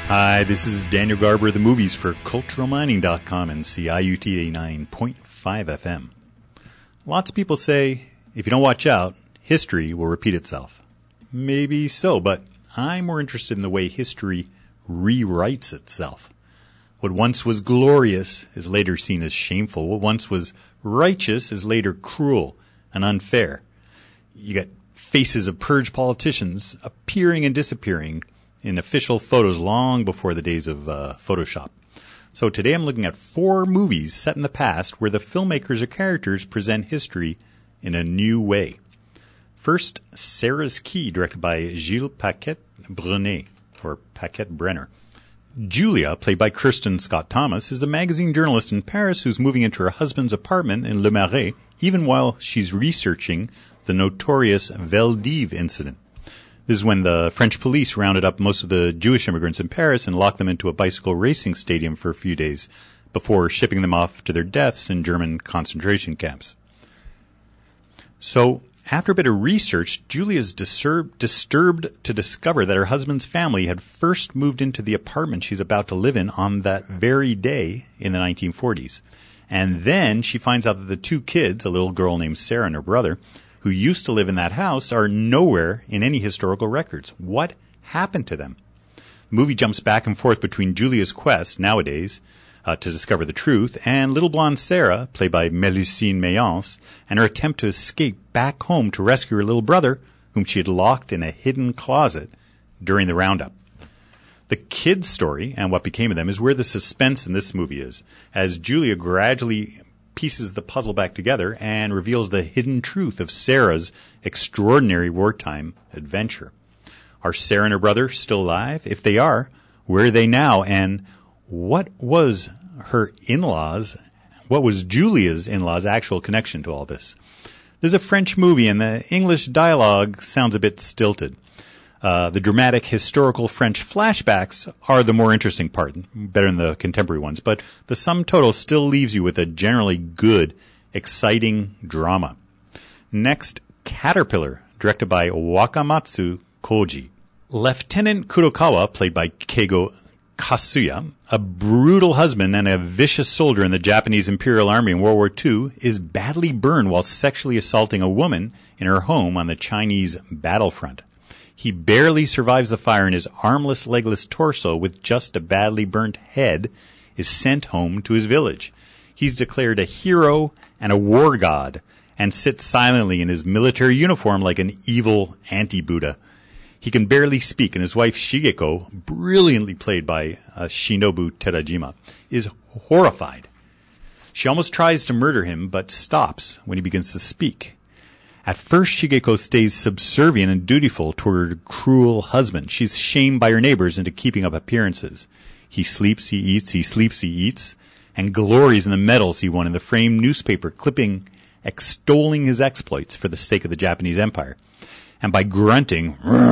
Hi, this is Daniel Garber of the movies for CulturalMining.com and CIUT 89.5 FM. Lots of people say, if you don't watch out, history will repeat itself. Maybe so, but I'm more interested in the way history rewrites itself. What once was glorious is later seen as shameful. What once was righteous is later cruel and unfair. You get faces of purge politicians appearing and disappearing in official photos long before the days of Photoshop. So today I'm looking at 4 movies set in the past where the filmmakers or characters present history in a new way. First, Sarah's Key, directed by Gilles Paquette-Brenner, or Paquette-Brenner. Julia, played by Kirsten Scott Thomas, is a magazine journalist in Paris who's moving into her husband's apartment in Le Marais, even while she's researching the notorious Veldiv incident. This is when the French police rounded up most of the Jewish immigrants in Paris and locked them into a bicycle racing stadium for a few days before shipping them off to their deaths in German concentration camps. So, after a bit of research, Julia is disturbed to discover that her husband's family had first moved into the apartment she's about to live in on that very day in the 1940s. And then she finds out that the 2 kids, a little girl named Sarah and her brother, who used to live in that house, are nowhere in any historical records. What happened to them? The movie jumps back and forth between Julia's quest, nowadays, to discover the truth, and little blonde Sarah, played by Mélusine Mayence, and her attempt to escape back home to rescue her little brother, whom she had locked in a hidden closet during the roundup. The kids' story, and what became of them, is where the suspense in this movie is, as Julia gradually pieces the puzzle back together and reveals the hidden truth of Sarah's extraordinary wartime adventure. Are Sarah and her brother still alive? If they are, where are they now? And what was Julia's in-laws' actual connection to all this? This is a French movie, and the English dialogue sounds a bit stilted. The dramatic historical French flashbacks are the more interesting part, better than the contemporary ones, but the sum total still leaves you with a generally good, exciting drama. Next, Caterpillar, directed by Wakamatsu Koji. Lieutenant Kurokawa, played by Keigo Kasuya, a brutal husband and a vicious soldier in the Japanese Imperial Army in World War II, is badly burned while sexually assaulting a woman in her home on the Chinese battlefront. He barely survives the fire, and his armless, legless torso with just a badly burnt head is sent home to his village. He's declared a hero and a war god and sits silently in his military uniform like an evil anti-Buddha. He can barely speak, and his wife Shigeko, brilliantly played by Shinobu Terajima, is horrified. She almost tries to murder him, but stops when he begins to speak. At first, Shigeko stays subservient and dutiful toward her cruel husband. She's shamed by her neighbors into keeping up appearances. He sleeps, he eats, he sleeps, he eats, and glories in the medals he won in the framed newspaper clipping extolling his exploits for the sake of the Japanese Empire. And by grunting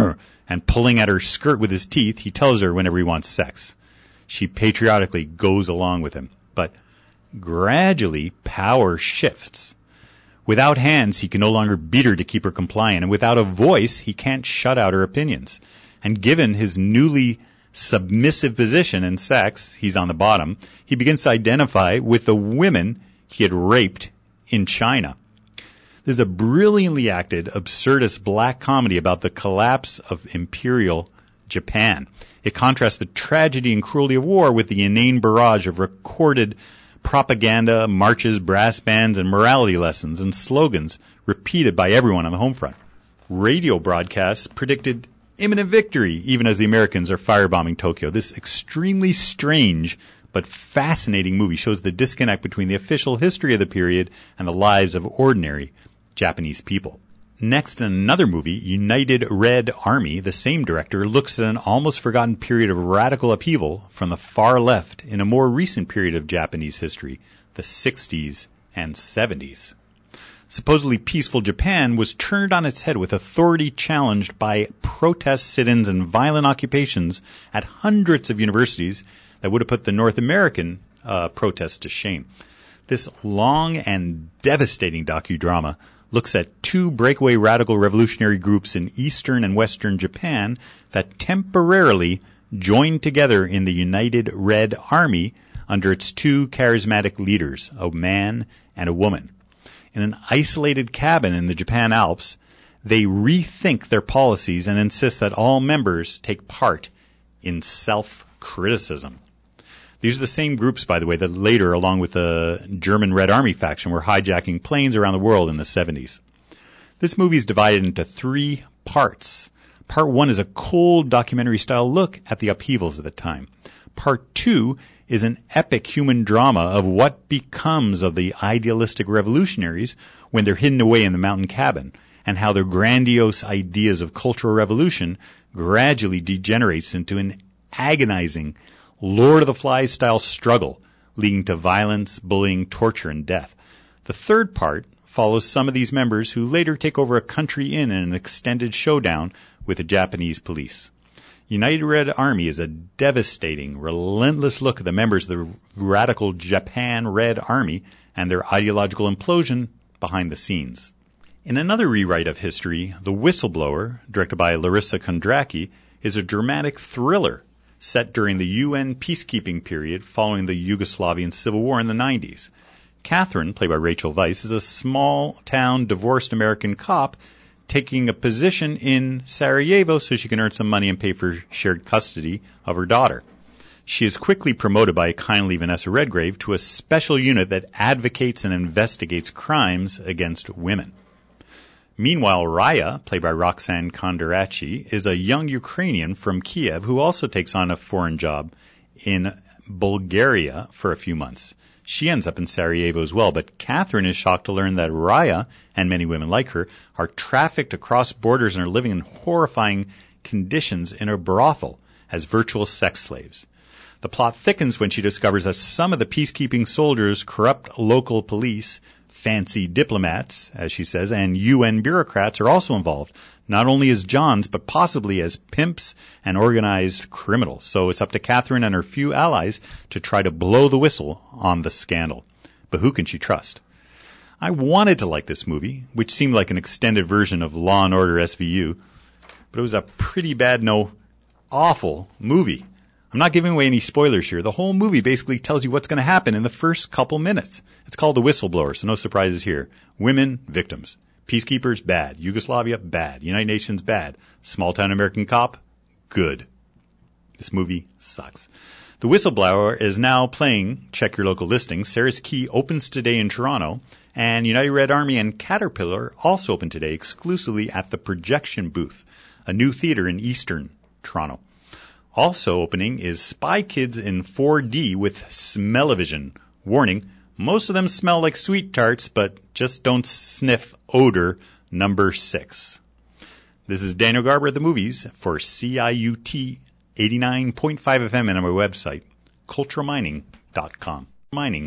and pulling at her skirt with his teeth, he tells her whenever he wants sex. She patriotically goes along with him. But gradually, power shifts. Without hands, he can no longer beat her to keep her compliant, and without a voice, he can't shut out her opinions. And given his newly submissive position in sex, he's on the bottom, he begins to identify with the women he had raped in China. This is a brilliantly acted, absurdist black comedy about the collapse of imperial Japan. It contrasts the tragedy and cruelty of war with the inane barrage of recorded propaganda, marches, brass bands, and morality lessons and slogans repeated by everyone on the home front. Radio broadcasts predicted imminent victory, even as the Americans are firebombing Tokyo. This extremely strange but fascinating movie shows the disconnect between the official history of the period and the lives of ordinary Japanese people. Next, in another movie, United Red Army, the same director looks at an almost forgotten period of radical upheaval from the far left in a more recent period of Japanese history, the 60s and 70s. Supposedly peaceful Japan was turned on its head with authority challenged by protest sit-ins and violent occupations at hundreds of universities that would have put the North American protests to shame. This long and devastating docudrama looks at 2 breakaway radical revolutionary groups in eastern and western Japan that temporarily joined together in the United Red Army under its two charismatic leaders, a man and a woman. In an isolated cabin in the Japan Alps, they rethink their policies and insist that all members take part in self-criticism. These are the same groups, by the way, that later, along with the German Red Army faction, were hijacking planes around the world in the 70s. This movie is divided into 3 parts. Part 1 is a cold documentary-style look at the upheavals of the time. Part 2 is an epic human drama of what becomes of the idealistic revolutionaries when they're hidden away in the mountain cabin, and how their grandiose ideas of cultural revolution gradually degenerates into an agonizing Lord of the Flies style struggle, leading to violence, bullying, torture, and death. The third part follows some of these members who later take over a country inn in an extended showdown with the Japanese police. United Red Army is a devastating, relentless look at the members of the radical Japan Red Army and their ideological implosion behind the scenes. In another rewrite of history, The Whistleblower, directed by Larissa Kondracki, is a dramatic thriller set during the UN peacekeeping period following the Yugoslavian Civil War in the 90s. Catherine, played by Rachel Weisz, is a small-town divorced American cop taking a position in Sarajevo so she can earn some money and pay for shared custody of her daughter. She is quickly promoted by kindly Vanessa Redgrave to a special unit that advocates and investigates crimes against women. Meanwhile, Raya, played by Roxanne Kondracki, is a young Ukrainian from Kiev who also takes on a foreign job in Bulgaria for a few months. She ends up in Sarajevo as well, but Catherine is shocked to learn that Raya, and many women like her, are trafficked across borders and are living in horrifying conditions in a brothel as virtual sex slaves. The plot thickens when she discovers that some of the peacekeeping soldiers, corrupt local police, fancy diplomats, as she says, and UN bureaucrats are also involved, not only as Johns, but possibly as pimps and organized criminals. So it's up to Catherine and her few allies to try to blow the whistle on the scandal. But who can she trust? I wanted to like this movie, which seemed like an extended version of Law and Order SVU, but it was a pretty bad, no, awful movie. I'm not giving away any spoilers here. The whole movie basically tells you what's going to happen in the first couple minutes. It's called The Whistleblower, so no surprises here. Women, victims. Peacekeepers, bad. Yugoslavia, bad. United Nations, bad. Small-town American cop, good. This movie sucks. The Whistleblower is now playing, check your local listings. Sarah's Key opens today in Toronto, and United Red Army and Caterpillar also open today exclusively at the Projection Booth, a new theater in eastern Toronto. Also opening is Spy Kids in 4D with Smell-O-Vision. Warning, most of them smell like sweet tarts, but just don't sniff odor number 6. This is Daniel Garber at the Movies for CIUT 89.5 FM and on my website, culturalmining.com. Mining.